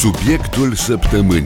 Subiectul săptămânii.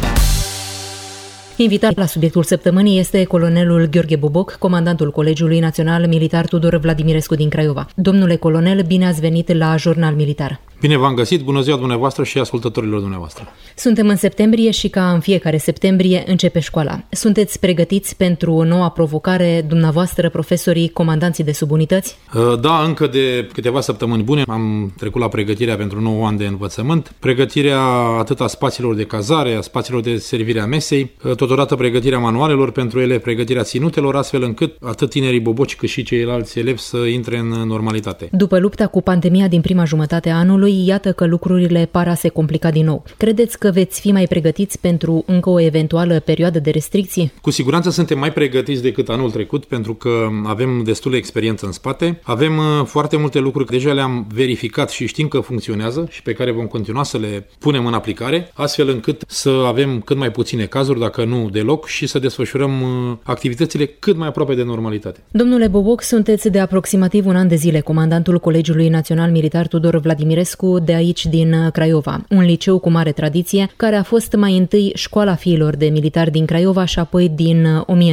Invitat la subiectul săptămânii este colonelul Gheorghe Boboc, comandantul Colegiului Național Militar Tudor Vladimirescu din Craiova. Domnule colonel, bine ați venit la Jurnal Militar. Bine v-am găsit, bună ziua dumneavoastră și ascultătorilor dumneavoastră. Suntem în septembrie și ca în fiecare septembrie începe școala. Sunteți pregătiți pentru noua provocare, dumneavoastră, profesorii, comandanții de subunități? Da, încă de câteva săptămâni bune am trecut la pregătirea pentru 9 ani de învățământ, pregătirea atât a spațiilor de cazare, a spațiilor de servire a mesei, totodată pregătirea manualelor pentru ele, pregătirea ținutelor, astfel încât atât tinerii boboci cât și ceilalți elevi să intre în normalitate. După lupta cu pandemia din prima jumătate a anului, iată că lucrurile par a se complica din nou. Credeți că veți fi mai pregătiți pentru încă o eventuală perioadă de restricții? Cu siguranță suntem mai pregătiți decât anul trecut, pentru că avem destulă experiență în spate. Avem foarte multe lucruri, deja le-am verificat și știm că funcționează și pe care vom continua să le punem în aplicare, astfel încât să avem cât mai puține cazuri, dacă nu deloc, și să desfășurăm activitățile cât mai aproape de normalitate. Domnule Boboc, sunteți de aproximativ un an de zile comandantul Colegiului Național Militar Tudor Vladimirescu de aici din Craiova, un liceu cu mare tradiție, care a fost mai întâi școala fiilor de militari din Craiova și apoi din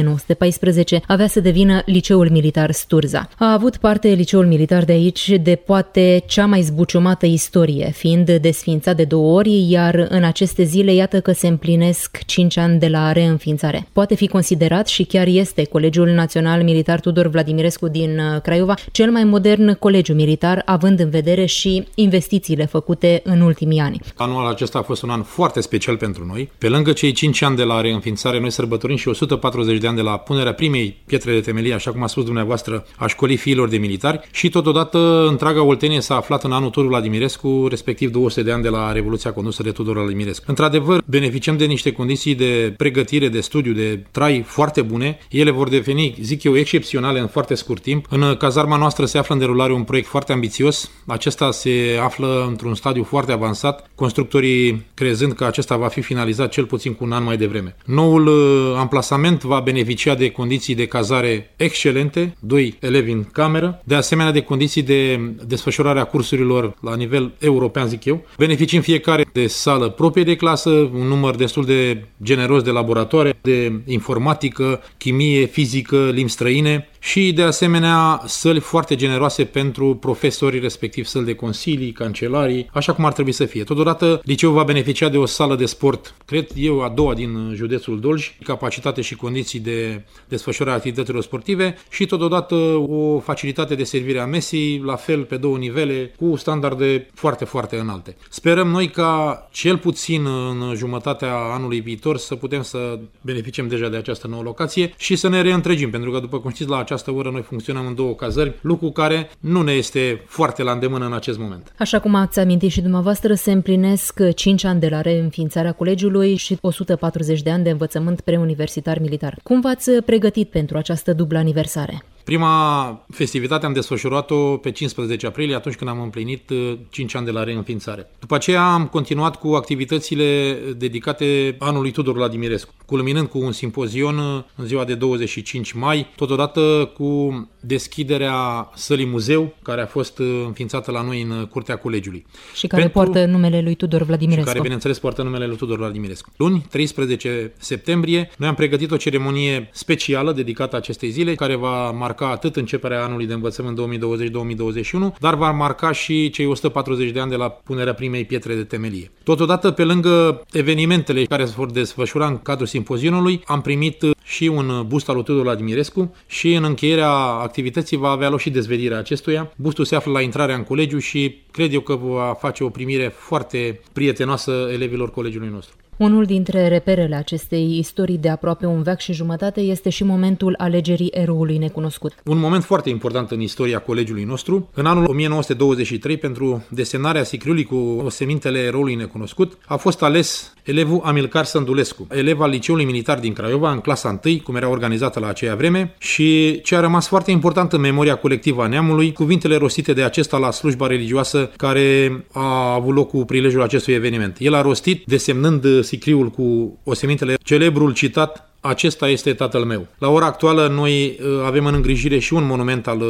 1914 avea să devină Liceul Militar Sturza. A avut parte Liceul Militar de aici de poate cea mai zbuciumată istorie, fiind desființat de 2 ori, iar în aceste zile iată că se împlinesc 5 ani de la reînființare. Poate fi considerat și chiar este Colegiul Național Militar Tudor Vladimirescu din Craiova cel mai modern colegiu militar, având în vedere și investițiile făcute în ultimii ani. Anul acesta a fost un an foarte special pentru noi. Pe lângă cei 5 ani de la reînființare, noi sărbătorim și 140 de ani de la punerea primei pietre de temelie, așa cum a spus dumneavoastră, a școlii fiilor de militari, și totodată întreaga Oltenie s-a aflat în anul Tudor Vladimirescu, respectiv 200 de ani de la Revoluția condusă de Tudor Vladimirescu. Într-adevăr, beneficiem de niște condiții de pregătire, de studiu, de trai foarte bune. Ele vor deveni, zic eu, excepționale în foarte scurt timp. În cazarma noastră se află în derulare un proiect foarte ambițios. Acesta se află într-un stadiu foarte avansat, constructorii crezând că acesta va fi finalizat cel puțin cu un an mai devreme. Noul amplasament va beneficia de condiții de cazare excelente, 2 elevi în cameră, de asemenea de condiții de desfășurare a cursurilor la nivel european, zic eu. Beneficiem fiecare de sală proprie de clasă, un număr destul de generos de laboratoare, de informatică, chimie, fizică, limbi străine și de asemenea săli foarte generoase pentru profesori, respectiv săli de consilii, cancelarii, așa cum ar trebui să fie. Totodată, liceul va beneficia de o sală de sport, cred eu, a doua din județul Dolj, capacitate și condiții de desfășurare a activităților sportive și totodată o facilitate de servire a mesei, la fel pe 2 nivele, cu standarde foarte, foarte înalte. Sperăm noi ca cel puțin în jumătatea anului viitor să putem să beneficiem deja de această nouă locație și să ne reîntregim, pentru că, după cum știți, la această oră noi funcționăm în 2 cazări, lucru care nu ne este foarte la îndemână în acest moment. Așa cum ați amintit și dumneavoastră, se împlinesc 5 ani de la reînființarea colegiului și 140 de ani de învățământ preuniversitar militar. Cum v-ați pregătit pentru această dublă aniversare? Prima festivitate am desfășurat-o pe 15 aprilie, atunci când am împlinit 5 ani de la reînființare. După aceea am continuat cu activitățile dedicate anului Tudor Vladimirescu, culminând cu un simpozion în ziua de 25 mai, totodată cu deschiderea sălii muzeu, care a fost înființată la noi în curtea colegiului. Și care poartă numele lui Tudor Vladimirescu. Și care, bineînțeles, poartă numele lui Tudor Vladimirescu. Luni, 13 septembrie, noi am pregătit o ceremonie specială dedicată acestei zile, care va marca atât începerea anului de învățământ 2020-2021, dar va marca și cei 140 de ani de la punerea primei pietre de temelie. Totodată, pe lângă evenimentele care se vor desfășura în cadrul simpozionului, am primit și un bust al lui Tudor Vladimirescu și în încheierea activității va avea loc și dezvelirea acestuia. Bustul se află la intrarea în colegiu și cred eu că va face o primire foarte prietenoasă elevilor colegiului nostru. Unul dintre reperele acestei istorii de aproape un veac și jumătate este și momentul alegerii eroului necunoscut. Un moment foarte important în istoria colegiului nostru. În anul 1923, pentru desemnarea sicriului cu osemintele eroului necunoscut, a fost ales elevul Amilcar Sândulescu, elev al Liceului Militar din Craiova, în clasa 1, cum era organizată la aceea vreme, și ce a rămas foarte important în memoria colectivă a neamului, cuvintele rostite de acesta la slujba religioasă care a avut loc cu prilejul acestui eveniment. El a rostit, desemnând sicriul cu osemintele, celebrul citat: "Acesta este tatăl meu". La ora actuală noi avem în îngrijire și un monument al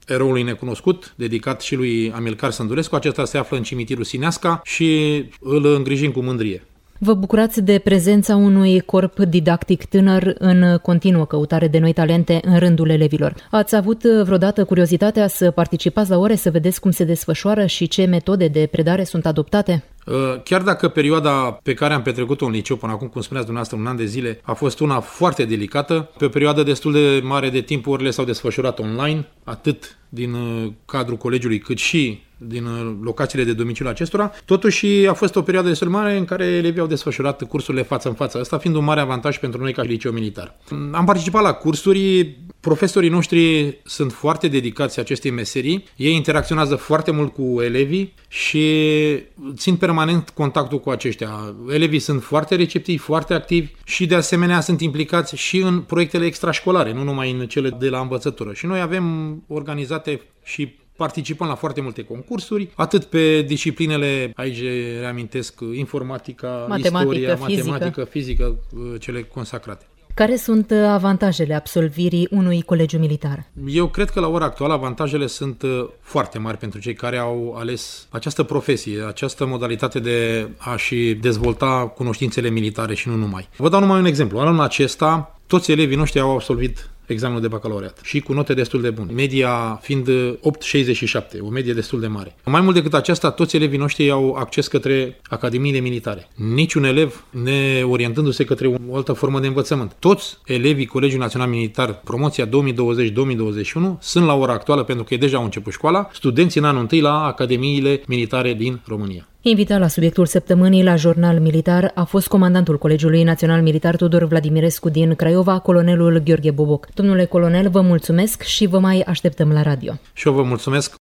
eroului necunoscut, dedicat și lui Amilcar Sândulescu. Acesta se află în cimitirul Sineasca și îl îngrijim cu mândrie. Vă bucurați de prezența unui corp didactic tânăr în continuă căutare de noi talente în rândul elevilor. Ați avut vreodată curiozitatea să participați la ore, să vedeți cum se desfășoară și ce metode de predare sunt adoptate? Chiar dacă perioada pe care am petrecut-o în liceu până acum, cum spuneați dumneavoastră, un an de zile, a fost una foarte delicată, pe o perioadă destul de mare de timp orele s-au desfășurat online, atât din cadrul colegiului cât și din locațiile de domiciliu acestora. Totuși a fost o perioadă destul de mare în care elevii au desfășurat cursurile față în față, asta fiind un mare avantaj pentru noi ca liceu militar. Am participat la cursuri, profesorii noștri sunt foarte dedicați acestei meserii, ei interacționează foarte mult cu elevii și țin permanent contactul cu aceștia. Elevii sunt foarte receptivi, foarte activi și de asemenea sunt implicați și în proiectele extrașcolare, nu numai în cele de la învățătură. Și noi avem organizate și participăm la foarte multe concursuri, atât pe disciplinele, aici reamintesc, informatica, istoria, matematică, fizică, cele consacrate. Care sunt avantajele absolvirii unui colegiu militar? Eu cred că la ora actuală avantajele sunt foarte mari pentru cei care au ales această profesie, această modalitate de a-și dezvolta cunoștințele militare și nu numai. Vă dau numai un exemplu. Anul acesta, toți elevii noștri au absolvit examenul de bacalaureat și cu note destul de bune, media fiind 8,67, o medie destul de mare. Mai mult decât aceasta, toți elevii noștri au acces către academiile militare. Niciun elev neorientându-se către o altă formă de învățământ. Toți elevii Colegiului Național Militar, promoția 2020-2021, sunt la ora actuală, pentru că deja au început școala, studenți în anul întâi la academiile militare din România. Invitat la subiectul săptămânii la Jurnal Militar a fost comandantul Colegiului Național Militar Tudor Vladimirescu din Craiova, colonelul Gheorghe Boboc. Domnule colonel, vă mulțumesc și vă mai așteptăm la radio. Și eu vă mulțumesc.